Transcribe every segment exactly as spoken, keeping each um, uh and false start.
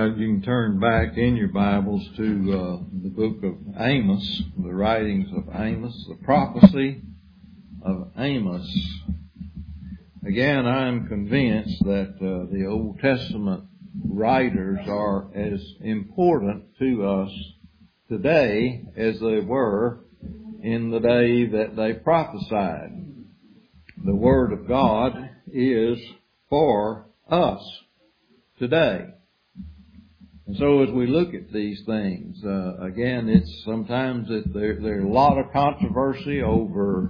child, you can turn back in your Bibles to uh, the book of Amos, the writings of Amos, the prophecy of Amos. Again, I am convinced that uh, the Old Testament writers are as important to us today as they were in the day that they prophesied. The Word of God is for us today. And so as we look at these things, uh, again, it's sometimes it, there, there's a lot of controversy over,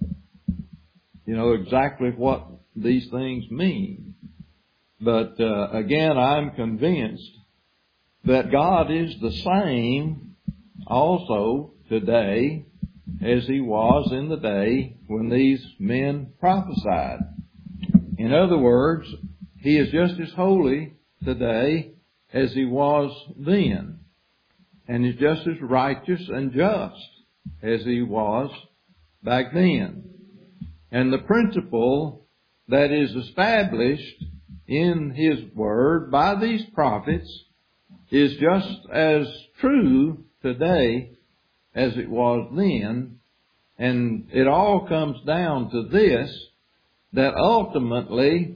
you know, exactly what these things mean. But uh, again, I'm convinced that God is the same also today as He was in the day when these men prophesied. In other words, He is just as holy today as He was then. And is just as righteous and just as He was back then. And the principle that is established in His Word by these prophets is just as true today as it was then. And it all comes down to this, that ultimately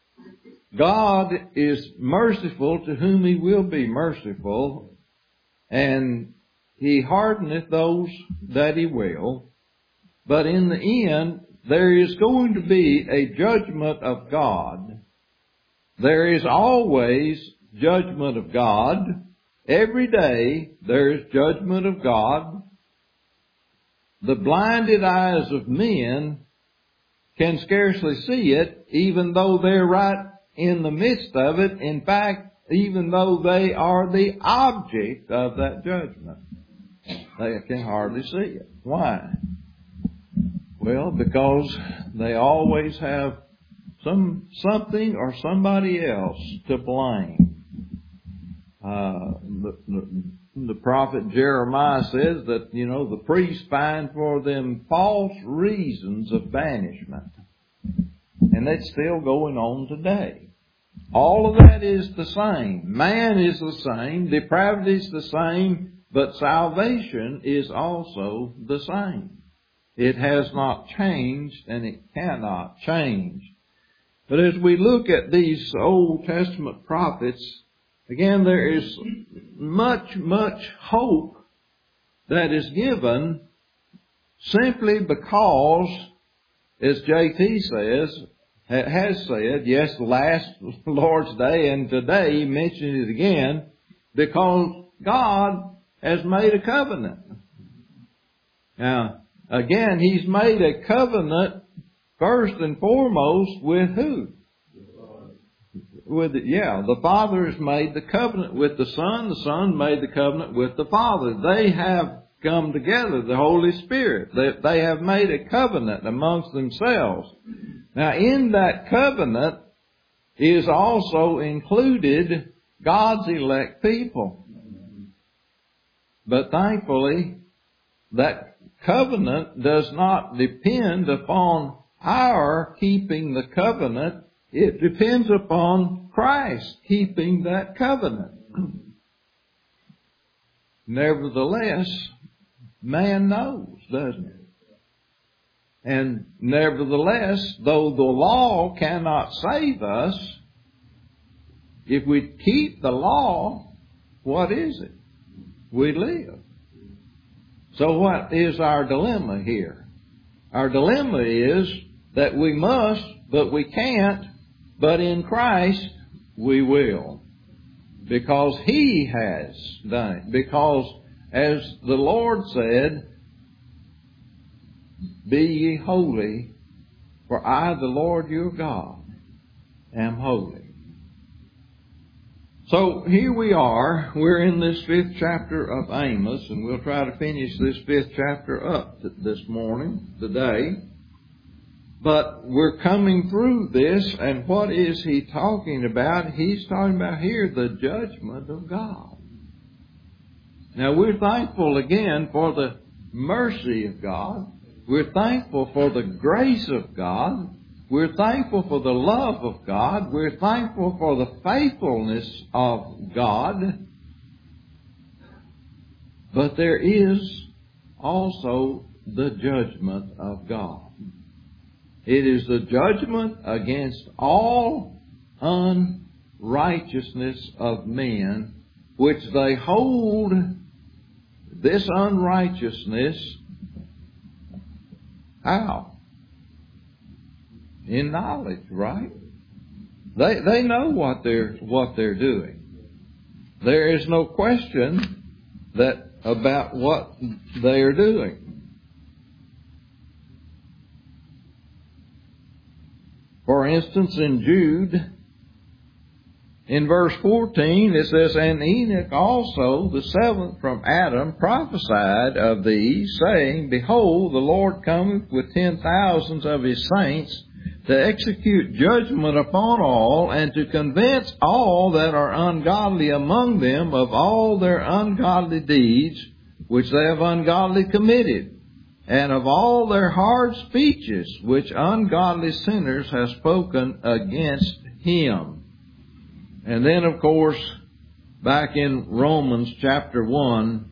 God is merciful to whom He will be merciful, and He hardeneth those that He will. But in the end, there is going to be a judgment of God. There is always judgment of God. Every day there is judgment of God. The blinded eyes of men can scarcely see it, even though they're right in the midst of it. In fact, even though they are the object of that judgment, they can hardly see it. Why? Well, because they always have some something or somebody else to blame. Uh, the, the, the prophet Jeremiah says that, you know, the priests find for them false reasons of banishment. And that's still going on today. All of that is the same. Man is the same. Depravity is the same. But salvation is also the same. It has not changed, and it cannot change. But as we look at these Old Testament prophets, again, there is much, much hope that is given simply because, as J T says, has said, yes, last Lord's Day and today he mentioned it again, because God has made a covenant. Now, again, He's made a covenant first and foremost with who? With the, yeah, the Father has made the covenant with the Son. The Son made the covenant with the Father. They have come together, the Holy Spirit. They, they have made a covenant amongst themselves. Now, in that covenant is also included God's elect people. But thankfully, that covenant does not depend upon our keeping the covenant. It depends upon Christ keeping that covenant. Nevertheless, man knows, doesn't it? And nevertheless, though the law cannot save us, if we keep the law, what is it? We live. So what is our dilemma here? Our dilemma is that we must, but we can't, but in Christ we will. Because He has done it. Because as the Lord said, be ye holy, for I, the Lord your God, am holy. So here we are. We're in this fifth chapter of Amos, and we'll try to finish this fifth chapter up this morning, today. But we're coming through this, and what is he talking about? He's talking about here the judgment of God. Now we're thankful again for the mercy of God. We're thankful for the grace of God. We're thankful for the love of God. We're thankful for the faithfulness of God. But there is also the judgment of God. It is the judgment against all unrighteousness of men, which they hold this unrighteousness. How? In knowledge, right? They they know what they're what they're doing. There is no question that about what they are doing. For instance, in Jude, in verse fourteen, it says, "And Enoch also, the seventh from Adam, prophesied of these, saying, Behold, the Lord cometh with ten thousands of His saints, to execute judgment upon all, and to convince all that are ungodly among them of all their ungodly deeds, which they have ungodly committed, and of all their hard speeches, which ungodly sinners have spoken against Him." And then, of course, back in Romans chapter one,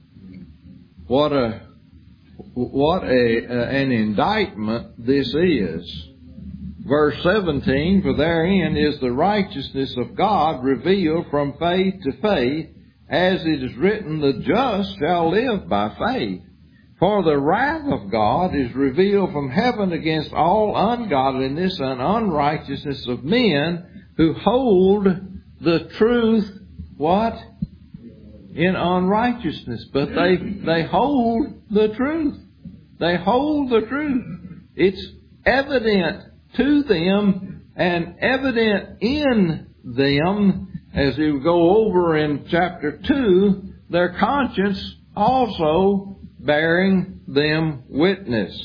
what a what a an indictment this is. Verse seventeen, "For therein is the righteousness of God revealed from faith to faith, as it is written, the just shall live by faith. For the wrath of God is revealed from heaven against all ungodliness and unrighteousness of men, who hold the truth," what? "In unrighteousness." But they, they hold the truth. They hold the truth. It's evident to them and evident in them, as you go over in chapter two, their conscience also bearing them witness.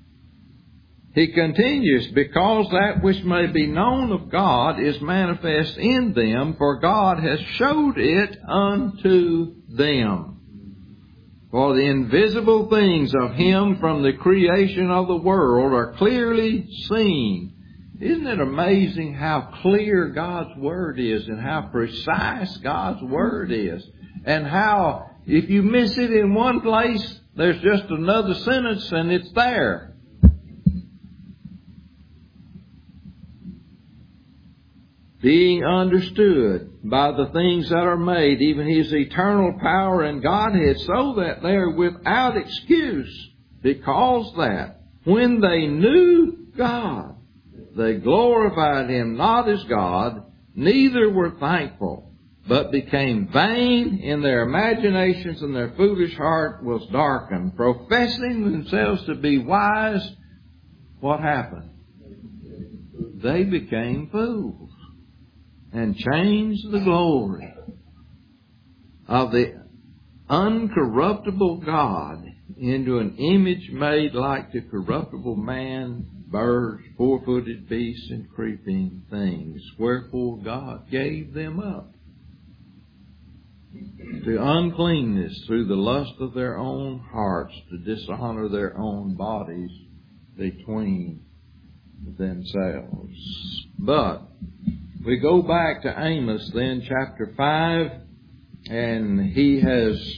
He continues, "Because that which may be known of God is manifest in them, for God has showed it unto them. For the invisible things of Him from the creation of the world are clearly seen." Isn't it amazing how clear God's Word is, and how precise God's Word is, and how if you miss it in one place, there's just another sentence and it's there. "Being understood by the things that are made, even His eternal power and Godhead, so that they are without excuse, because that when they knew God, they glorified Him not as God, neither were thankful, but became vain in their imaginations, and their foolish heart was darkened. Professing themselves to be wise," what happened? They became fools, and changed the glory of the uncorruptible God into an image made like to corruptible man, birds, four-footed beasts, and creeping things. Wherefore God gave them up to uncleanness through the lust of their own hearts, to dishonor their own bodies between themselves. But we go back to Amos then, chapter five, and he has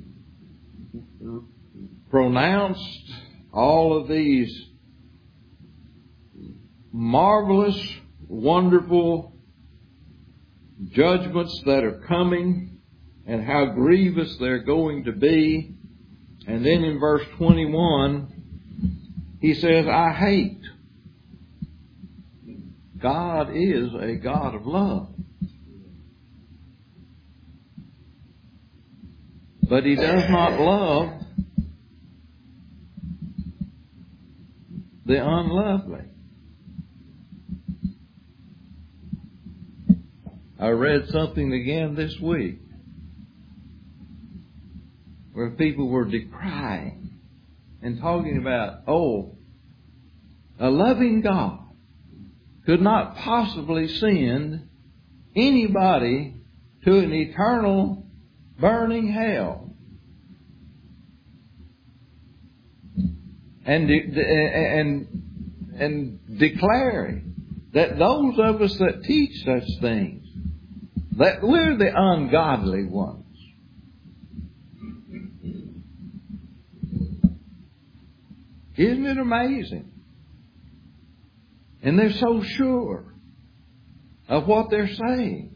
pronounced all of these marvelous, wonderful judgments that are coming, and how grievous they're going to be. And then in verse twenty-one, he says, "I hate." God is a God of love. But He does not love the unlovely. I read something again this week where people were decrying and talking about, oh, a loving God could not possibly send anybody to an eternal burning hell. And and and declaring that those of us that teach such things, that we're the ungodly ones. Isn't it amazing? And they're so sure of what they're saying.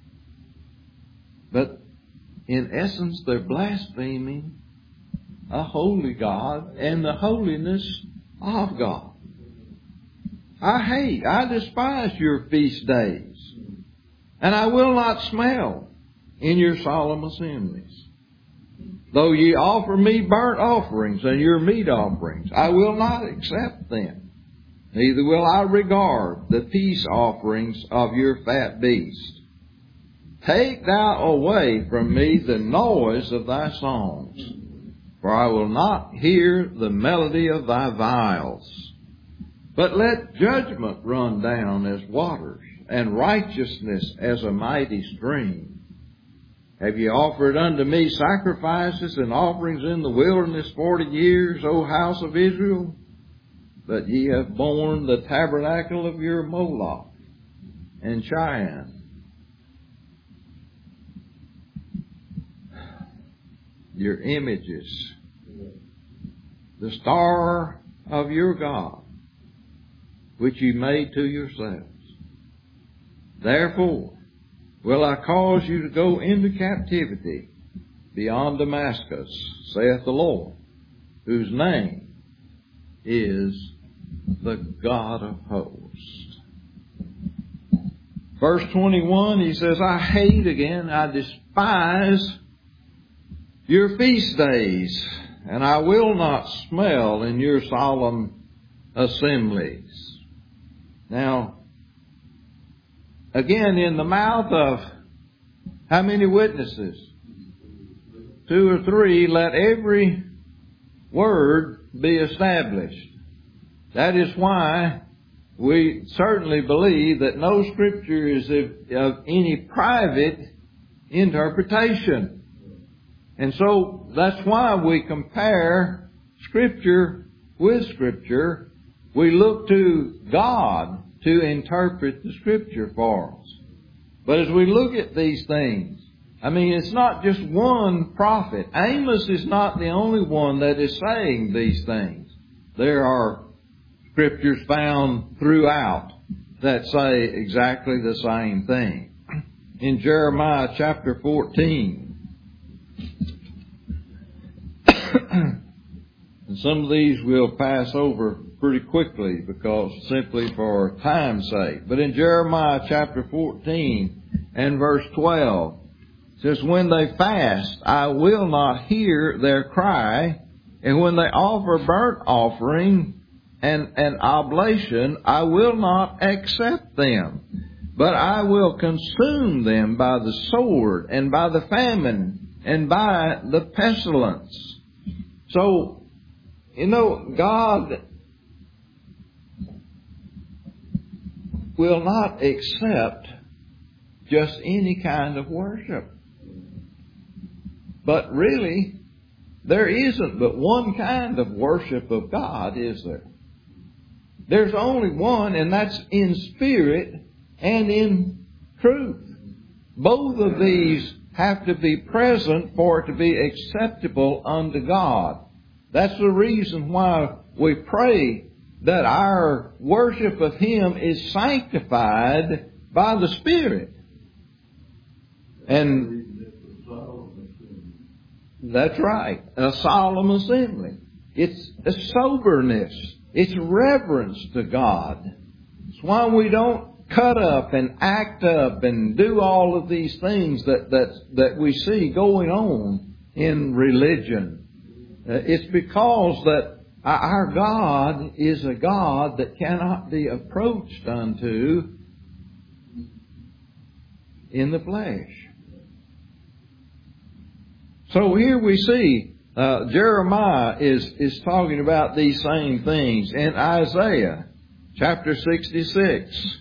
But in essence, they're blaspheming a holy God and the holiness of God. I hate, I despise your feast days, and I will not smell in your solemn assemblies. Though ye offer me burnt offerings and your meat offerings, I will not accept them. Neither will I regard the peace offerings of your fat beast. Take thou away from me the noise of thy songs, for I will not hear the melody of thy viols. But let judgment run down as waters, and righteousness as a mighty stream. Have ye offered unto me sacrifices and offerings in the wilderness forty years, O house of Israel? But ye have borne the tabernacle of your Moloch and Cheyenne. Your images, the star of your God, which ye made to yourselves. Therefore will I cause you to go into captivity beyond Damascus, saith the Lord, whose name is the God of hosts. Verse twenty-one, he says, I hate again, I despise your feast days, and I will not smell in your solemn assemblies. Now, again, in the mouth of how many witnesses? Two or three, let every word be established. That is why we certainly believe that no Scripture is of, of any private interpretation. And so that's why we compare Scripture with Scripture. We look to God to interpret the Scripture for us. But as we look at these things, I mean, it's not just one prophet. Amos is not the only one that is saying these things. There are Scriptures found throughout that say exactly the same thing. In Jeremiah chapter fourteen, and some of these we'll pass over pretty quickly because simply for time's sake. But in Jeremiah chapter fourteen and verse twelve, it says, when they fast, I will not hear their cry, and when they offer burnt offering and an oblation, I will not accept them, but I will consume them by the sword and by the famine and by the pestilence. So, you know, God will not accept just any kind of worship. But really, there isn't but one kind of worship of God, is there? There's only one, and that's in spirit and in truth. Both of these have to be present for it to be acceptable unto God. That's the reason why we pray that our worship of Him is sanctified by the Spirit. And that's right, a solemn assembly. It's a soberness. It's reverence to God. It's why we don't cut up and act up and do all of these things that, that, that we see going on in religion. Uh, it's because that our God is a God that cannot be approached unto in the flesh. So here we see uh, Jeremiah is, is talking about these same things in Isaiah chapter sixty-six.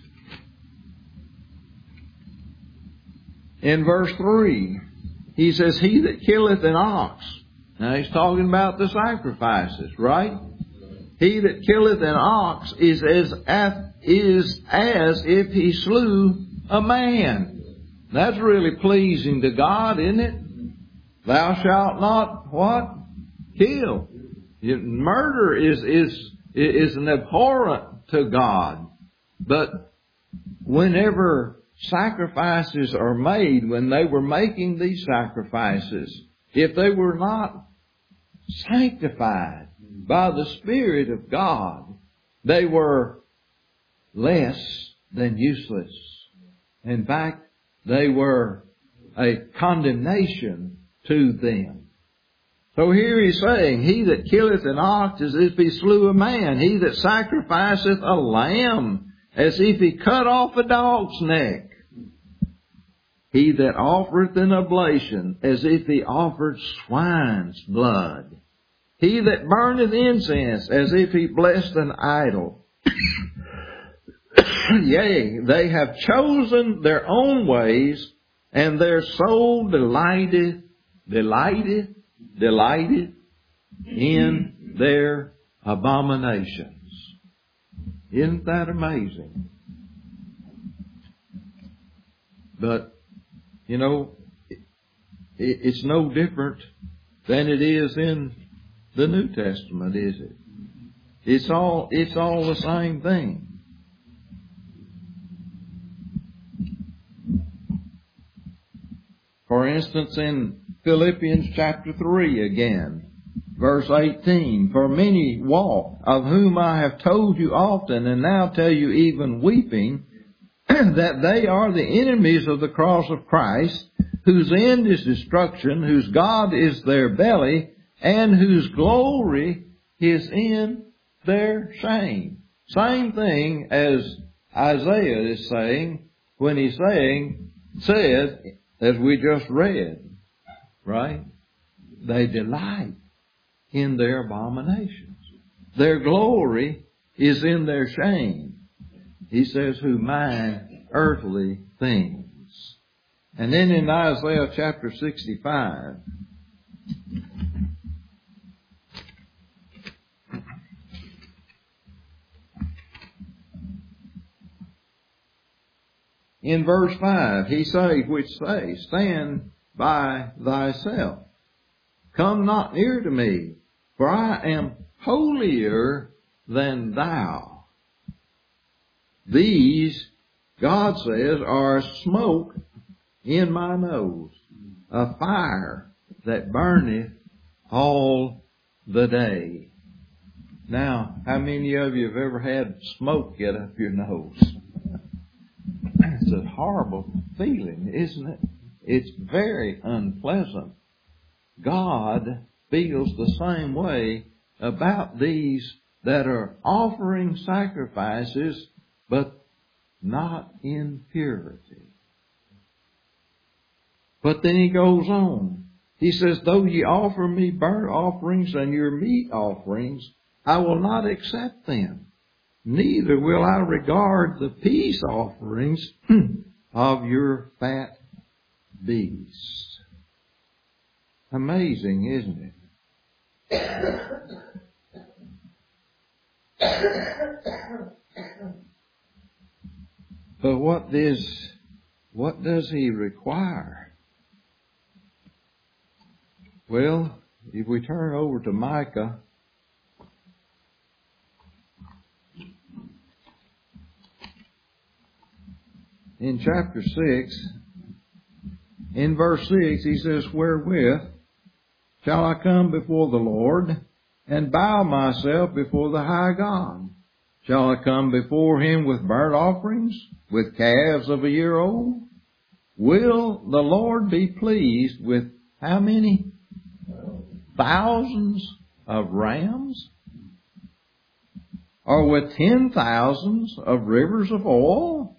In verse three, he says, he that killeth an ox. Now he's talking about the sacrifices, right? He that killeth an ox is as, is as if he slew a man. That's really pleasing to God, isn't it? Thou shalt not, what? Kill. Murder is, is, is an abhorrent to God. But whenever sacrifices are made, when they were making these sacrifices, if they were not sanctified by the Spirit of God, they were less than useless. In fact, they were a condemnation to them. So here he's saying, he that killeth an ox as if he slew a man. He that sacrificeth a lamb as if he cut off a dog's neck. He that offereth an oblation as if he offered swine's blood. He that burneth incense as if he blessed an idol. Yea, they have chosen their own ways, and their soul delighteth, delighteth, delighteth in their abominations. Isn't that amazing? But, you know, it's no different than it is in the New Testament, is it? It's all, it's all the same thing. For instance, in Philippians chapter three again, verse eighteen, for many walk, of whom I have told you often, and now tell you even weeping, that they are the enemies of the cross of Christ, whose end is destruction, whose God is their belly, and whose glory is in their shame. Same thing as Isaiah is saying when he's saying, says, as we just read, right? They delight in their abominations. Their glory is in their shame. He says, who mind earthly things. And then in Isaiah chapter sixty-five, in verse five, he say, which say, stand by thyself. Come not near to me, for I am holier than thou. These, God says, are smoke in my nose, a fire that burneth all the day. Now, how many of you have ever had smoke get up your nose? It's a horrible feeling, isn't it? It's very unpleasant. God feels the same way about these that are offering sacrifices, but not in purity. But then he goes on. He says, though ye offer me burnt offerings and your meat offerings, I will not accept them. Neither will I regard the peace offerings of your fat beasts. Amazing, isn't it? But what does, what does he require? Well, if we turn over to Micah, in chapter six, in verse six, he says, wherewith shall I come before the Lord and bow myself before the high God? Shall I come before him with burnt offerings, with calves of a year old? Will the Lord be pleased with how many? Thousands of rams? Or with ten thousands of rivers of oil?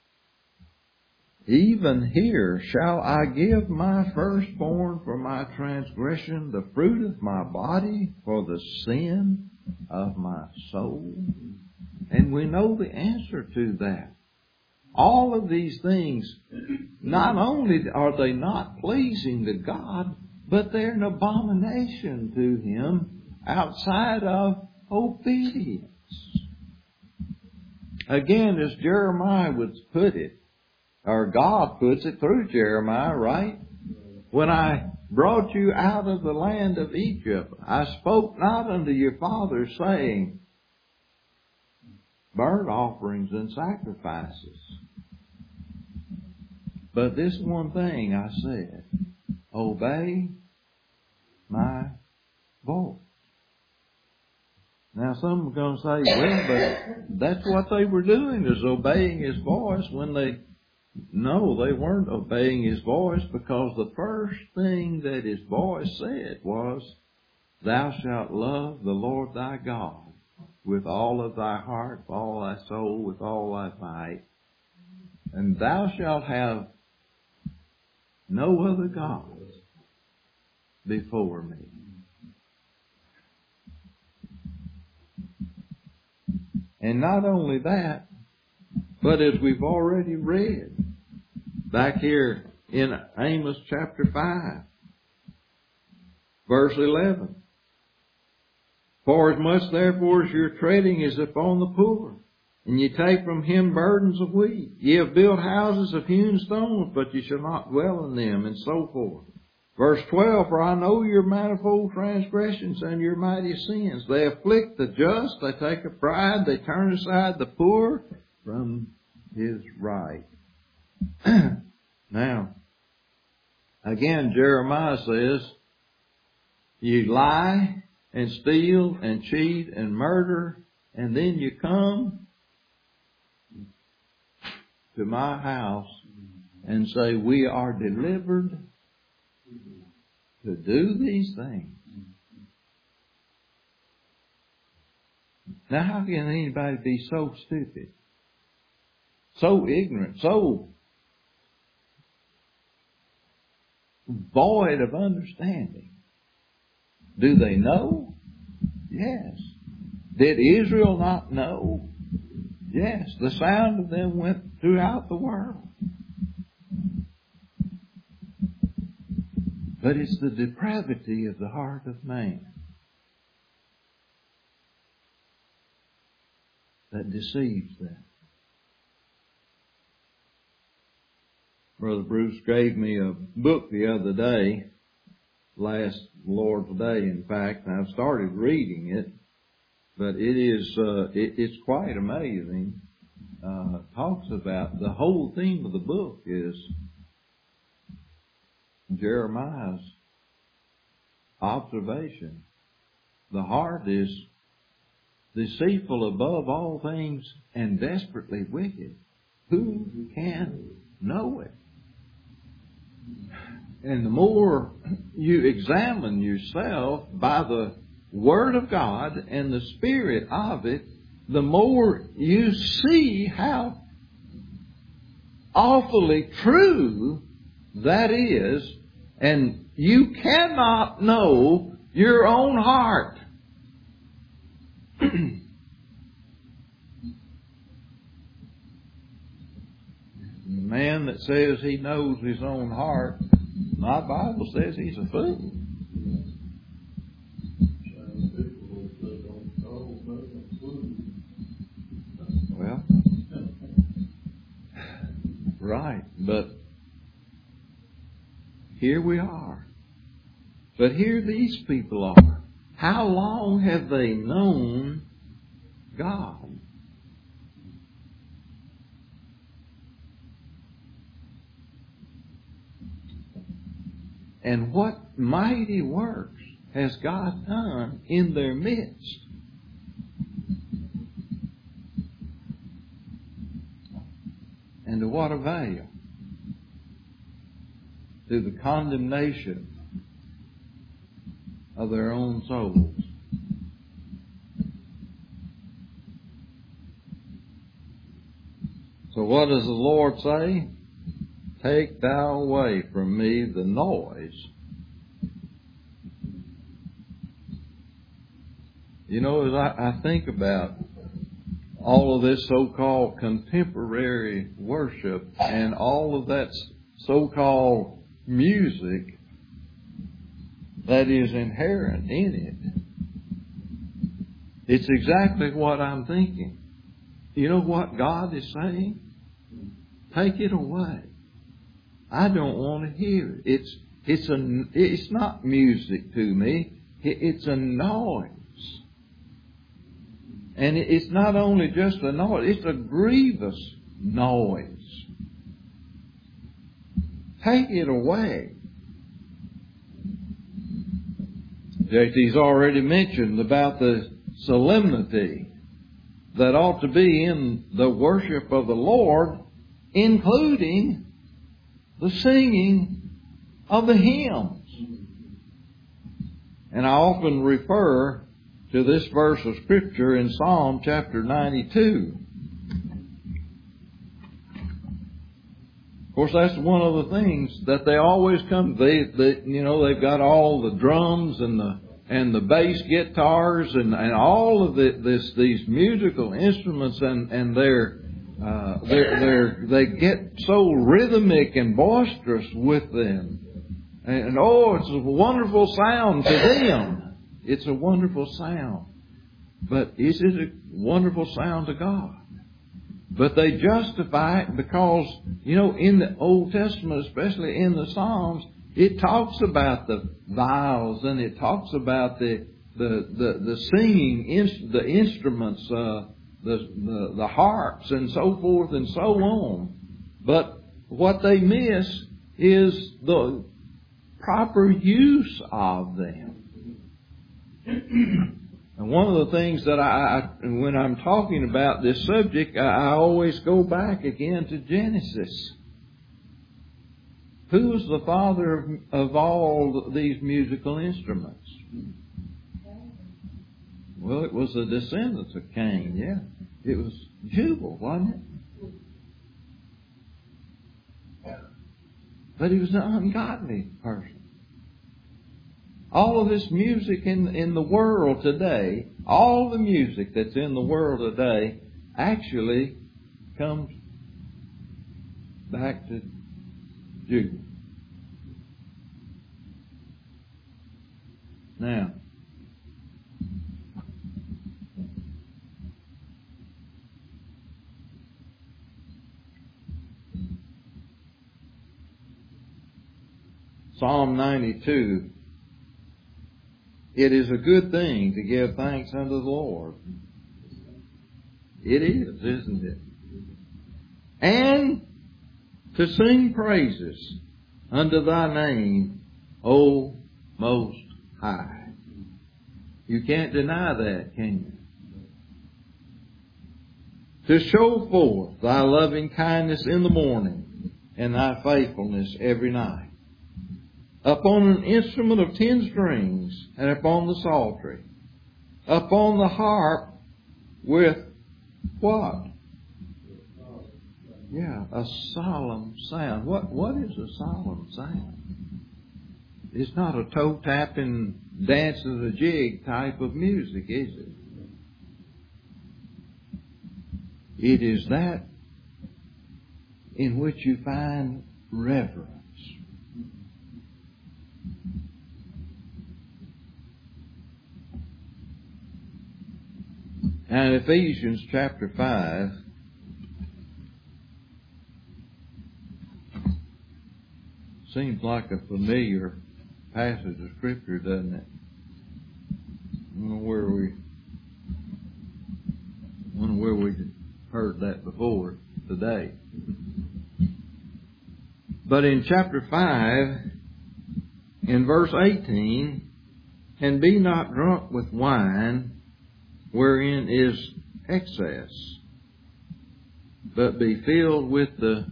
Even here shall I give my firstborn for my transgression, the fruit of my body for the sin of my soul. And we know the answer to that. All of these things, not only are they not pleasing to God, but they're an abomination to Him outside of obedience. Again, as Jeremiah would put it, or God puts it through Jeremiah, right? When I brought you out of the land of Egypt, I spoke not unto your fathers, saying, burnt offerings and sacrifices. But this one thing I said, obey my voice. Now some are going to say, well, but that's what they were doing, is obeying His voice. When they, no, they weren't obeying His voice, because the first thing that His voice said was, thou shalt love the Lord thy God with all of thy heart, with all thy soul, with all thy might. And thou shalt have no other gods before me. And not only that, but as we've already read back here in Amos chapter five, verse eleven. For as much therefore as your treading is upon the poor, and ye take from him burdens of wheat, ye have built houses of hewn stones, but ye shall not dwell in them, and so forth. Verse twelve, for I know your manifold transgressions and your mighty sins. They afflict the just, they take a pride, they turn aside the poor from his right. Now, again, Jeremiah says, you lie and steal and cheat and murder, and then you come to my house and say, we are delivered to do these things. Now, how can anybody be so stupid, so ignorant, so void of understanding? Do they know? Yes. Did Israel not know? Yes. The sound of them went throughout the world. But it's the depravity of the heart of man that deceives them. Brother Bruce gave me a book the other day, last Lord's Day, in fact, and I've started reading it, but it is, uh, it, it's quite amazing. Uh, talks about, the whole theme of the book is Jeremiah's observation. The heart is deceitful above all things and desperately wicked. Who can know it? And the more you examine yourself by the Word of God and the Spirit of it, the more you see how awfully true that is. And you cannot know your own heart. The man that says he knows his own heart, my Bible says he's a fool. Well, right, but here we are. But here these people are. How long have they known God? And what mighty works has God done in their midst? And to what avail? To the condemnation of their own souls. So what does the Lord say? Take thou away from me the noise. You know, as I, I think about all of this so-called contemporary worship and all of that so-called music that is inherent in It's exactly what I'm thinking. You know what God is saying? Take it away. I don't want to hear it. It's it's a it's not music to me. It's a noise. And it's not only just a noise, it's a grievous noise. Take it away. J T's already mentioned about the solemnity that ought to be in the worship of the Lord, including the singing of the hymns. And I often refer to this verse of Scripture in Psalm chapter ninety-two. Of course, that's one of the things that they always come. They, they you know, they've got all the drums and the and the bass guitars and, and all of the, this these musical instruments, and and they're uh, they're, they're they get so rhythmic and boisterous with them, and, and oh, it's a wonderful sound to them. It's a wonderful sound, but is it a wonderful sound to God? But they justify it because, you know, in the Old Testament, especially in the Psalms, it talks about the viols and it talks about the the the, the singing, the instruments, uh, the, the the harps, and so forth and so on. But what they miss is the proper use of them. And one of the things that I, I when I'm talking about this subject, I, I always go back again to Genesis. Who was the father of, of all these musical instruments? Well, it was the descendants of Cain, yeah. It was Jubal, wasn't it? But he was an ungodly person. All of this music in, in the world today, all the music that's in the world today, actually comes back to Judah. Now, Psalm ninety-two. It is a good thing to give thanks unto the Lord. It is, isn't it? And to sing praises unto thy name, O Most High. You can't deny that, can you? To show forth thy loving kindness in the morning and thy faithfulness every night. Upon an instrument of ten strings and upon the psaltery. Upon the harp with what? Yeah, a solemn sound. What What is a solemn sound? It's not a toe-tapping, dance of the jig type of music, is it? It is that in which you find reverence. And Ephesians chapter five, seems like a familiar passage of Scripture, doesn't it? I don't know where we, I don't know where we heard that before today. But in chapter five, in verse eighteen, and be not drunk with wine, wherein is excess, but be filled with the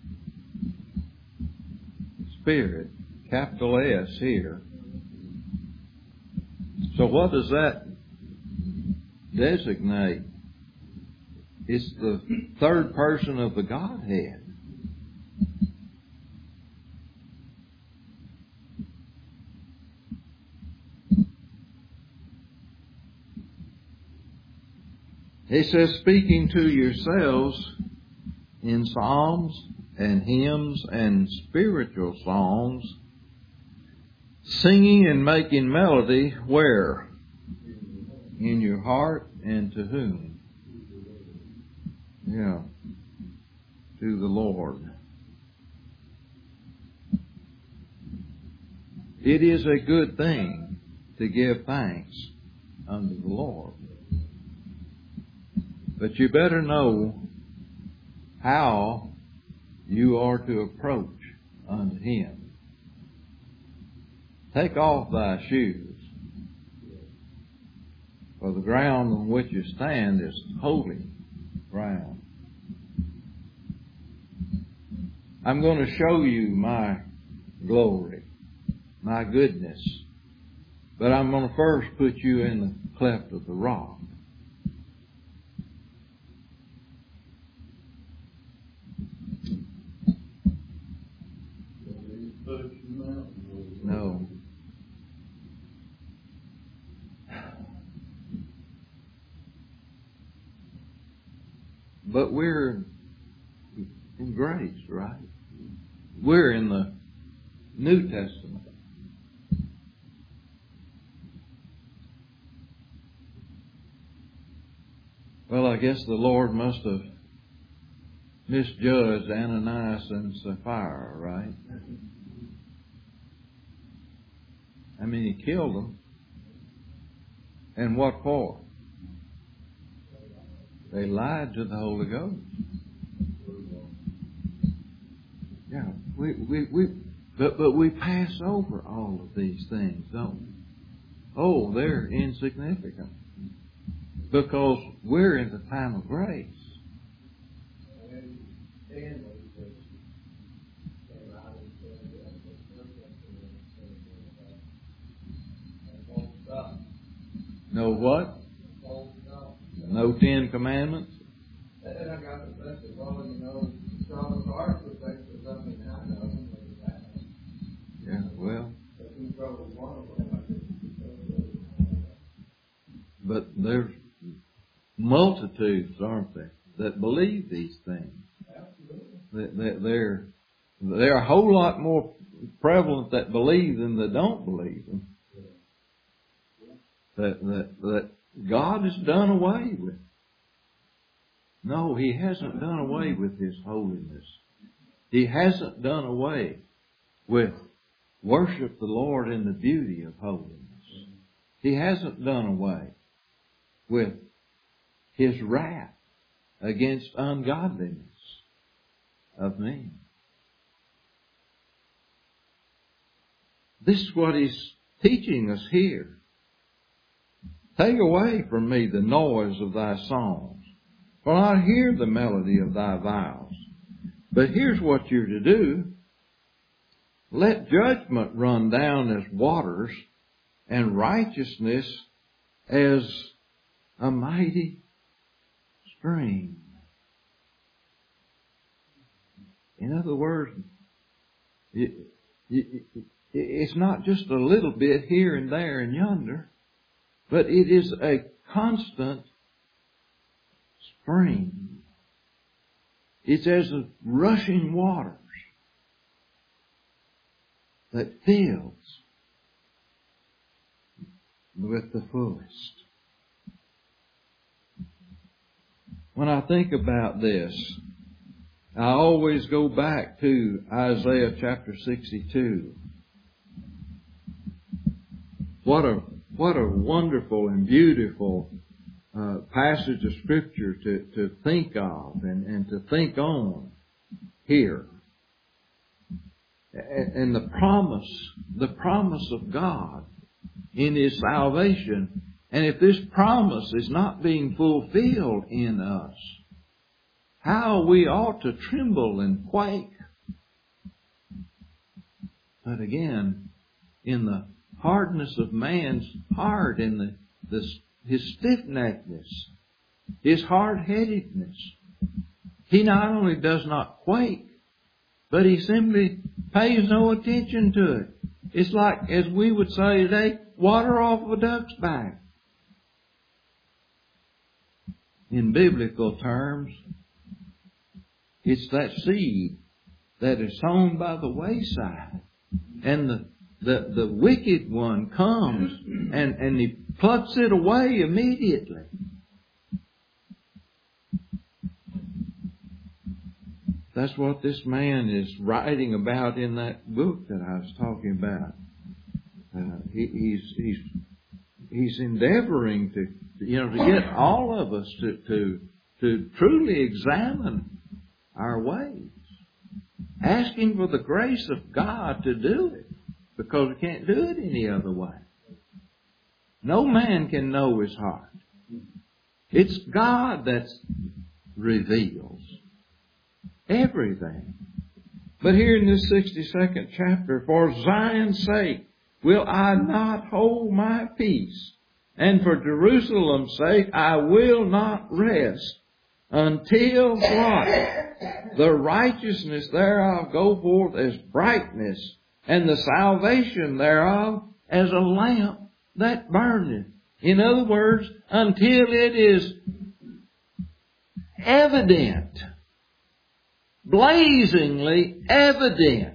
Spirit, capital S here. So what does that designate? It's the third person of the Godhead. It says, speaking to yourselves in psalms and hymns and spiritual songs, singing and making melody where? in your heart, and to whom? Yeah, to the Lord. It is a good thing to give thanks unto the Lord. But you better know how you are to approach unto Him. Take off thy shoes, for the ground on which you stand is holy ground. I'm going to show you my glory, my goodness, but I'm going to first put you in the cleft of the rock. No. But we're in grace, right? We're in the New Testament. Well, I guess the Lord must have misjudged Ananias and Sapphira, right? I mean, He killed them. And what for? They lied to the Holy Ghost. Yeah, we, we, we, but, but we pass over all of these things, don't we? Oh, they're insignificant. Because we're in the time of grace. No what? No Ten Commandments? And I got the best of all, you know, Charles Ark was basically something I know. Yeah, well. But there's multitudes, aren't there, that believe these things. Absolutely. They're, they're a whole lot more prevalent that believe than that don't believe them. That, that, that God has done away with. No, He hasn't done away with His holiness. He hasn't done away with worship the Lord in the beauty of holiness. He hasn't done away with His wrath against ungodliness of men. This is what He's teaching us here. Take away from me the noise of thy songs, for I hear the melody of thy vows. But here's what you're to do. Let judgment run down as waters, and righteousness as a mighty stream. In other words, it, it, it, it's not just a little bit here and there and yonder, but it is a constant stream. It's as a rushing waters that fills with the fullest. When I think about this, I always go back to Isaiah chapter sixty-two. What a what a wonderful and beautiful uh, passage of Scripture to, to think of and, and to think on here. And, and the promise, the promise of God in His salvation. And if this promise is not being fulfilled in us, how we ought to tremble and quake. But again, in the hardness of man's heart and the, the, his stiff-neckedness, his hard-headedness, he not only does not quake, but he simply pays no attention to it. It's like, as we would say today, water off a duck's back. In biblical terms, it's that seed that is sown by the wayside. And the the, the wicked one comes and, and he plucks it away immediately. That's what this man is writing about in that book that I was talking about. Uh, he, he's he's he's endeavoring to you know to get all of us to to to truly examine our ways, asking for the grace of God to do it, because we can't do it any other way. No man can know his heart. It's God that reveals everything. But here in this sixty-second chapter, for Zion's sake will I not hold my peace, and for Jerusalem's sake I will not rest, until what? The righteousness thereof go forth as brightness, and the salvation thereof as a lamp that burneth. In other words, until it is evident, blazingly evident.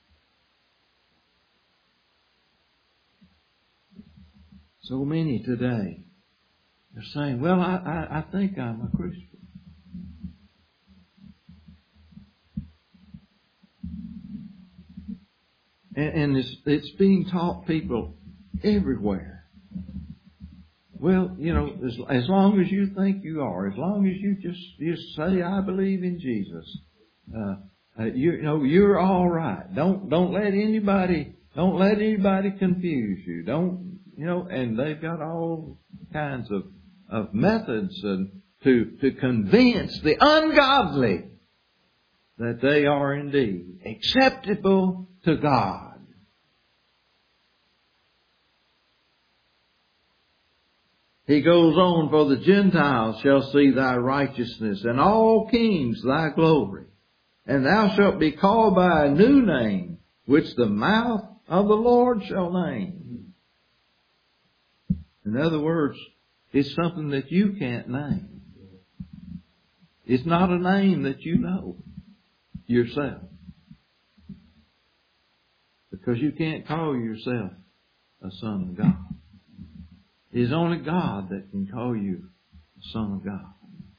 So many today are saying, well, I, I, I think I'm a Christian. And, and it's, it's being taught people everywhere. Well, you know, as, as long as you think you are, as long as you just, just say, I believe in Jesus, uh, uh, you, you know, you're all right. Don't, don't let anybody, don't let anybody confuse you. Don't, you know, and they've got all kinds of, of methods and to, to convince the ungodly that they are indeed acceptable to God. He goes on, for the Gentiles shall see thy righteousness, and all kings thy glory. And thou shalt be called by a new name, which the mouth of the Lord shall name. In other words, it's something that you can't name. It's not a name that you know yourself. Because you can't call yourself a son of God. It is only God that can call you a son of God.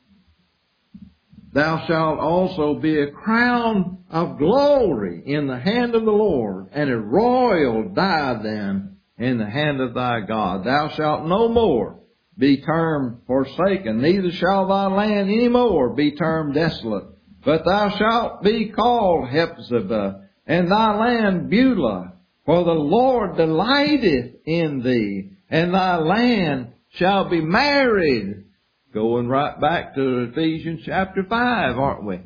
Thou shalt also be a crown of glory in the hand of the Lord, and a royal diadem in the hand of thy God. Thou shalt no more be termed forsaken, neither shall thy land any more be termed desolate. But thou shalt be called Hephzibah, and thy land Beulah, for the Lord delighteth in thee, and thy land shall be married. Going right back to Ephesians chapter five, aren't we?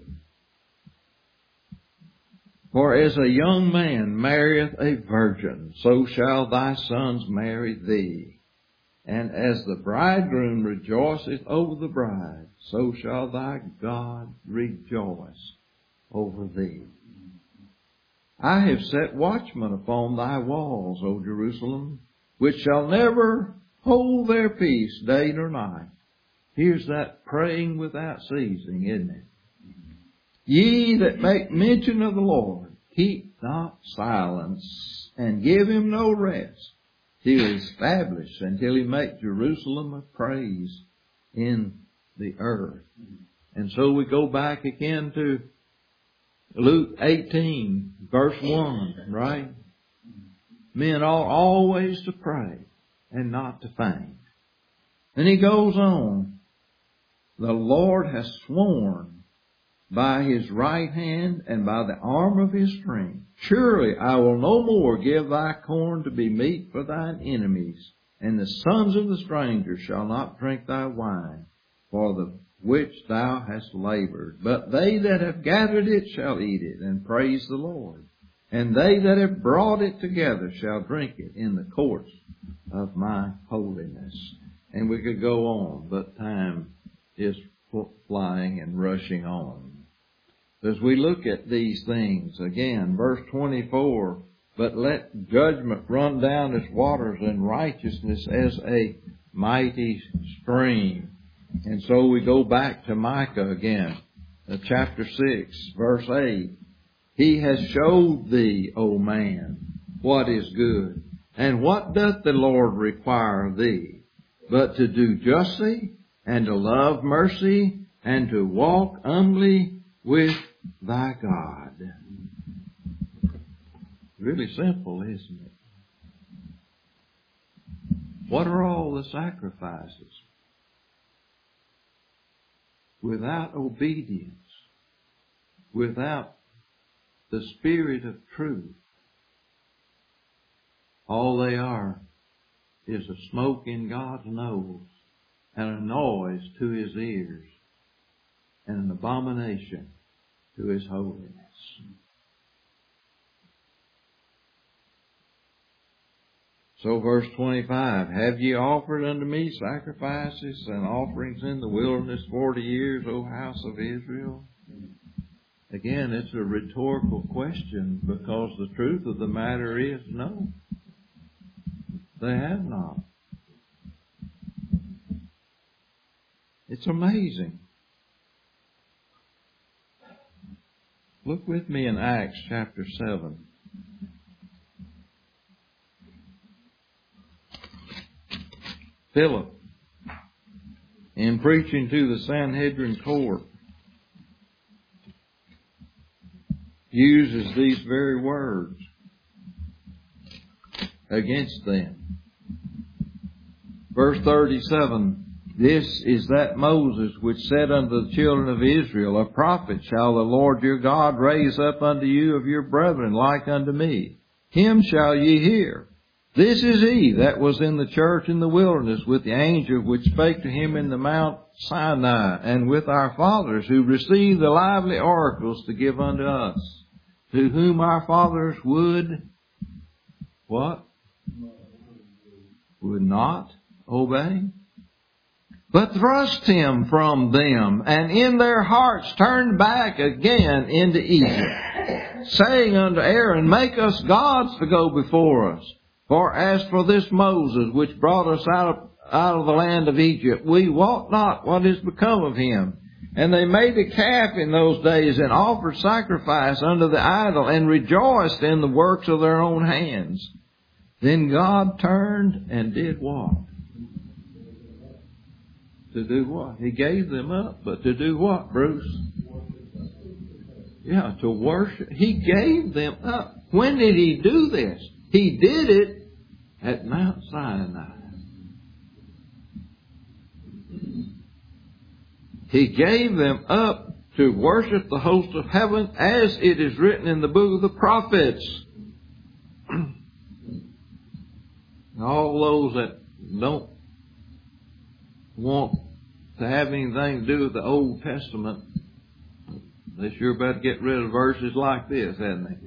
For as a young man marrieth a virgin, so shall thy sons marry thee. And as the bridegroom rejoiceth over the bride, so shall thy God rejoice over thee. I have set watchmen upon thy walls, O Jerusalem, which shall never hold their peace day nor night. Here's that praying without ceasing, isn't it? Ye that make mention of the Lord, keep not silence, and give him no rest, till he establish, until he make Jerusalem a praise in the earth. And so we go back again to Luke eighteen, verse one, right? Men ought always to pray and not to faint. And he goes on, the Lord has sworn by his right hand and by the arm of his strength, surely I will no more give thy corn to be meat for thine enemies, and the sons of the stranger shall not drink thy wine, for the which thou hast labored. But they that have gathered it shall eat it, and praise the Lord. And they that have brought it together shall drink it in the courts of my holiness. And we could go on, but time is flying and rushing on. As we look at these things, again, verse twenty-four, but let judgment run down its waters and righteousness as a mighty stream. And so we go back to Micah again, uh, chapter six, verse eight. He has showed thee, O man, what is good. And what doth the Lord require of thee? But to do justly, and to love mercy, and to walk humbly with thy God. Really simple, isn't it? What are all the sacrifices? Without obedience, without the Spirit of truth, all they are is a smoke in God's nose and a noise to His ears and an abomination to His holiness. So verse twenty-five, have ye offered unto me sacrifices and offerings in the wilderness forty years, O house of Israel? Again, it's a rhetorical question, because the truth of the matter is no. They have not. It's amazing. Look with me in Acts chapter seven. Philip, in preaching to the Sanhedrin court, uses these very words against them. Verse thirty-seven, this is that Moses which said unto the children of Israel, a prophet shall the Lord your God raise up unto you of your brethren like unto me. Him shall ye hear. This is he that was in the church in the wilderness with the angel which spake to him in the Mount Sinai, and with our fathers who received the lively oracles to give unto us, to whom our fathers would, what? Would not obey, but thrust him from them, and in their hearts turned back again into Egypt, saying unto Aaron, make us gods to go before us. For as for this Moses, which brought us out of, out of the land of Egypt, we wot not what is become of him. And they made a calf in those days, and offered sacrifice unto the idol, and rejoiced in the works of their own hands. Then God turned and did what? To do what? He gave them up, but to do what, Bruce? Yeah, to worship. He gave them up. When did He do this? He did it at Mount Sinai. He gave them up to worship the host of heaven, as it is written in the book of the prophets. All those that don't want to have anything to do with the Old Testament, they sure better get rid of verses like this, hadn't they?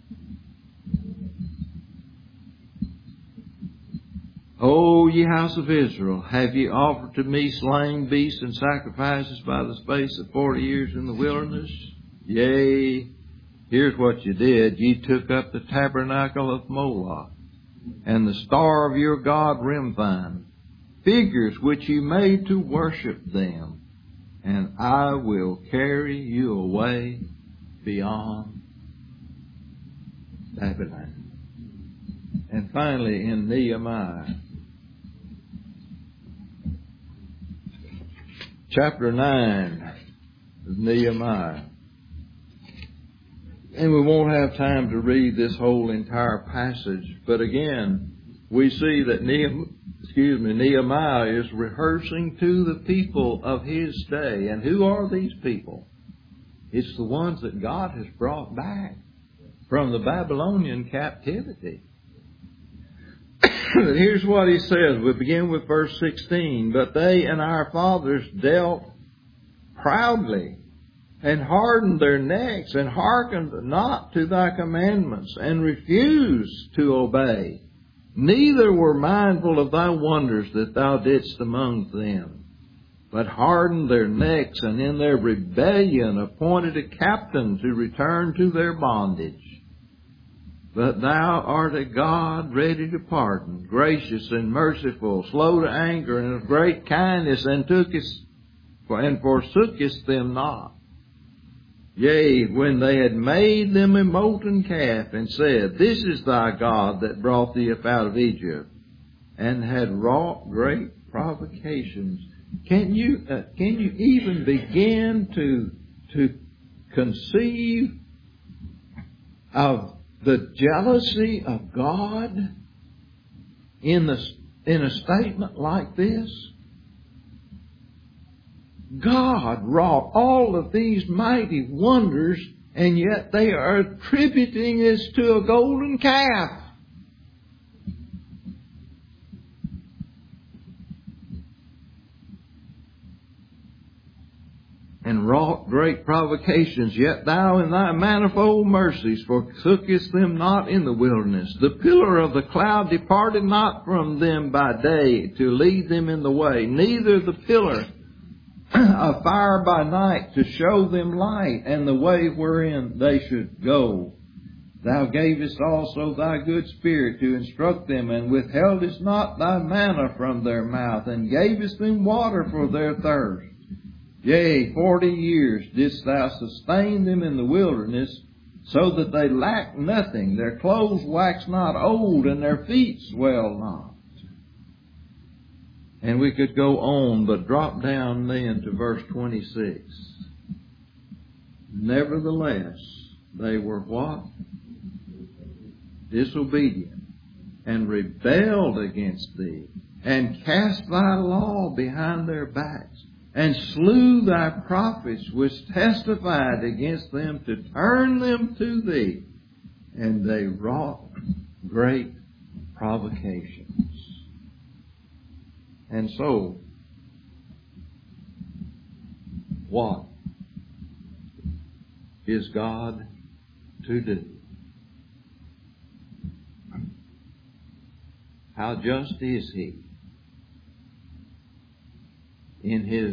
O ye house of Israel, have ye offered to me slain beasts and sacrifices by the space of forty years in the wilderness? Yea, here's what you did. Ye took up the tabernacle of Moloch, and the star of your god Remphan, figures which ye made to worship them, and I will carry you away beyond Babylon. And finally in Nehemiah, chapter nine of Nehemiah. And we won't have time to read this whole entire passage, but again, we see that Nehemiah, excuse me, Nehemiah is rehearsing to the people of his day. And who are these people? It's the ones that God has brought back from the Babylonian captivity. But here's what he says. We begin with verse sixteen. But they and our fathers dealt proudly, and hardened their necks, and hearkened not to thy commandments, and refused to obey. Neither were mindful of thy wonders that thou didst among them, but hardened their necks, and in their rebellion appointed a captain to return to their bondage. But thou art a God ready to pardon, gracious and merciful, slow to anger, and of great kindness, and tookest and forsookest them not. Yea, when they had made them a molten calf, and said, This is thy God that brought thee up out of Egypt, and had wrought great provocations. Can you uh, can you even begin to to conceive of the jealousy of God in the in a statement like this? God wrought all of these mighty wonders, and yet they are attributing this to a golden calf. And wrought great provocations, yet thou in thy manifold mercies forsookest them not in the wilderness. The pillar of the cloud departed not from them by day to lead them in the way, neither the pillar of fire by night to show them light and the way wherein they should go. Thou gavest also thy good Spirit to instruct them, and withheldest not thy manna from their mouth, and gavest them water for their thirst. Yea, forty years didst thou sustain them in the wilderness, so that they lacked nothing. Their clothes waxed not old, and their feet swelled not. And we could go on, but drop down then to verse twenty-six. Nevertheless, they were what? Disobedient, and rebelled against thee, and cast thy law behind their backs, and slew thy prophets which testified against them to turn them to thee. And they wrought great provocations. And so, what is God to do? How just is He in His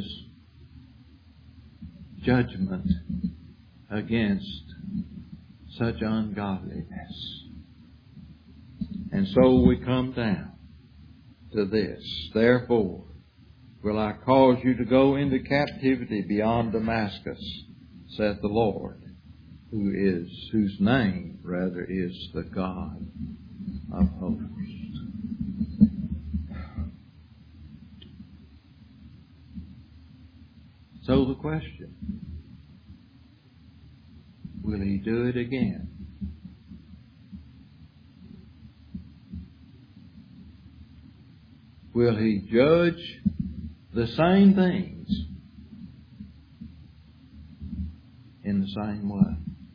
judgment against such ungodliness? And so we come down to this. Therefore, will I cause you to go into captivity beyond Damascus, saith the Lord, who is, whose name rather is the God of hosts. So the question, will He do it again? Will He judge the same things in the same way?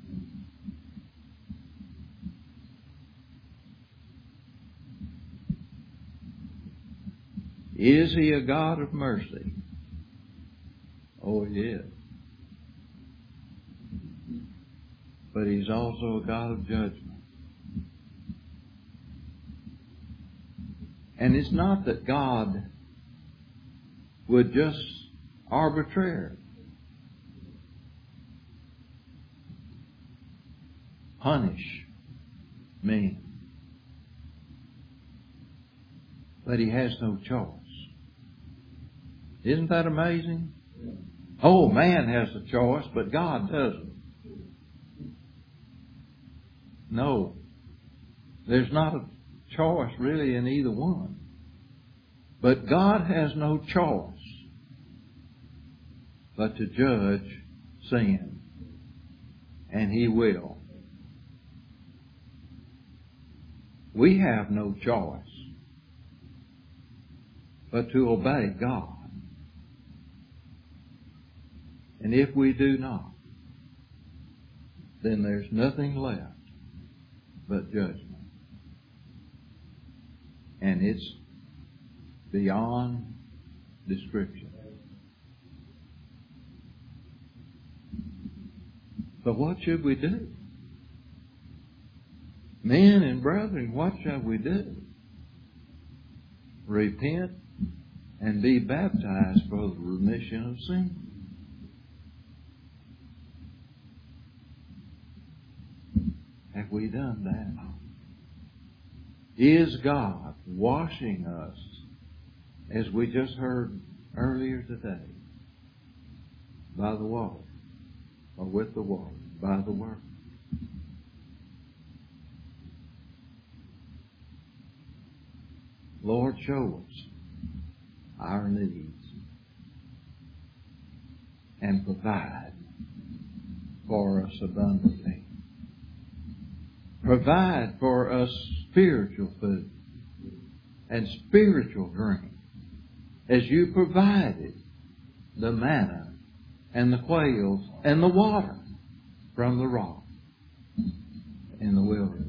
Is He a God of mercy? Oh, He is. But He's also a God of judgment. And it's not that God would just arbitrarily punish men. But He has no choice. Isn't that amazing? Oh, man has a choice, but God doesn't. No. There's not a choice really in either one. But God has no choice but to judge sin. And He will. We have no choice but to obey God. And if we do not, then there's nothing left but judgment. And it's beyond description. But what should we do? Men and brethren, what shall we do? Repent and be baptized for the remission of sin. Have we done that? Is God washing us, as we just heard earlier today, by the water? or with the Word, by the Word. Lord, show us our needs and provide for us abundantly. Provide for us spiritual food and spiritual drink as you provided the manna and the quails and the water from the rock in the wilderness.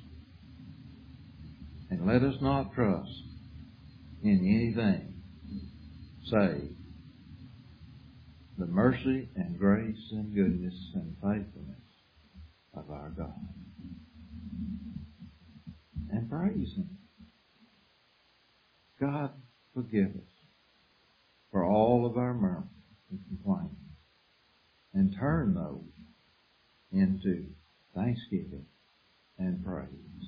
And let us not trust in anything save the mercy and grace and goodness and faithfulness of our God. And praise Him. God, forgive us for all of our murmurs and complaints, and turn those into thanksgiving and praise.